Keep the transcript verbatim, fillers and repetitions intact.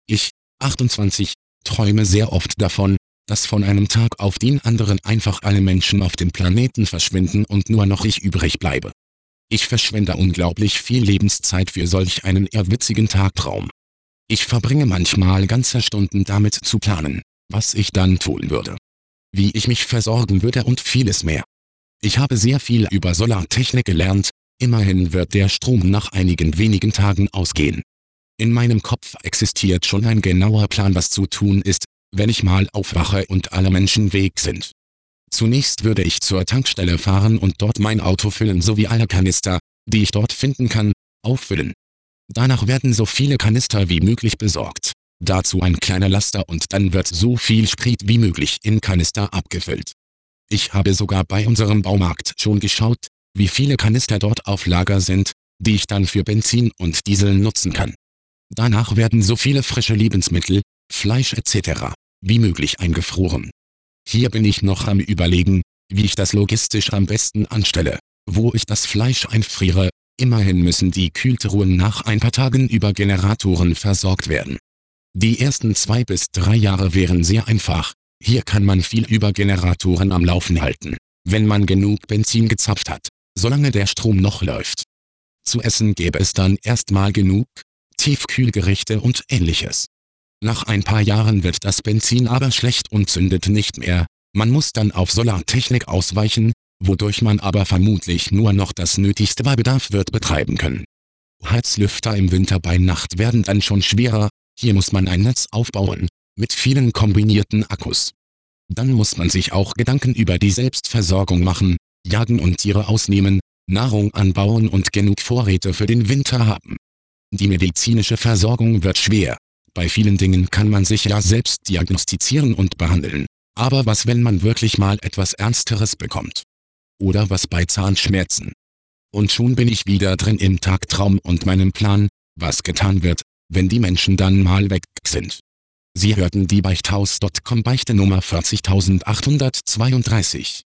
Ich, achtundzwanzig, träume sehr oft davon, dass von einem Tag auf den anderen einfach alle Menschen auf dem Planeten verschwinden und nur noch ich übrig bleibe. Ich verschwende unglaublich viel Lebenszeit für solch einen eher witzigen Tagtraum. Ich verbringe manchmal ganze Stunden damit zu planen, was ich dann tun würde, wie ich mich versorgen würde und vieles mehr. Ich habe sehr viel über Solartechnik gelernt, immerhin wird der Strom nach einigen wenigen Tagen ausgehen. In meinem Kopf existiert schon ein genauer Plan, was zu tun ist, wenn ich mal aufwache und alle Menschen weg sind. Zunächst würde ich zur Tankstelle fahren und dort mein Auto füllen sowie alle Kanister, die ich dort finden kann, auffüllen. Danach werden so viele Kanister wie möglich besorgt, dazu ein kleiner Laster und dann wird so viel Sprit wie möglich in Kanister abgefüllt. Ich habe sogar bei unserem Baumarkt schon geschaut, wie viele Kanister dort auf Lager sind, die ich dann für Benzin und Diesel nutzen kann. Danach werden so viele frische Lebensmittel, Fleisch et cetera, wie möglich eingefroren. Hier bin ich noch am Überlegen, wie ich das logistisch am besten anstelle, wo ich das Fleisch einfriere, immerhin müssen die Kühltruhen nach ein paar Tagen über Generatoren versorgt werden. Die ersten zwei bis drei Jahre wären sehr einfach, hier kann man viel über Generatoren am Laufen halten, wenn man genug Benzin gezapft hat, solange der Strom noch läuft. Zu essen gäbe es dann erstmal genug, Tiefkühlgerichte und ähnliches. Nach ein paar Jahren wird das Benzin aber schlecht und zündet nicht mehr, man muss dann auf Solartechnik ausweichen, wodurch man aber vermutlich nur noch das Nötigste bei Bedarf wird betreiben können. Heizlüfter im Winter bei Nacht werden dann schon schwerer, hier muss man ein Netz aufbauen, mit vielen kombinierten Akkus. Dann muss man sich auch Gedanken über die Selbstversorgung machen, jagen und Tiere ausnehmen, Nahrung anbauen und genug Vorräte für den Winter haben. Die medizinische Versorgung wird schwer. Bei vielen Dingen kann man sich ja selbst diagnostizieren und behandeln. Aber was, wenn man wirklich mal etwas Ernsteres bekommt? Oder was bei Zahnschmerzen? Und schon bin ich wieder drin im Tagtraum und meinem Plan, was getan wird, wenn die Menschen dann mal weg sind. Sie hörten die Beichthaus Punkt com Beichte Nummer vierzigtausendachthundertzweiunddreißig.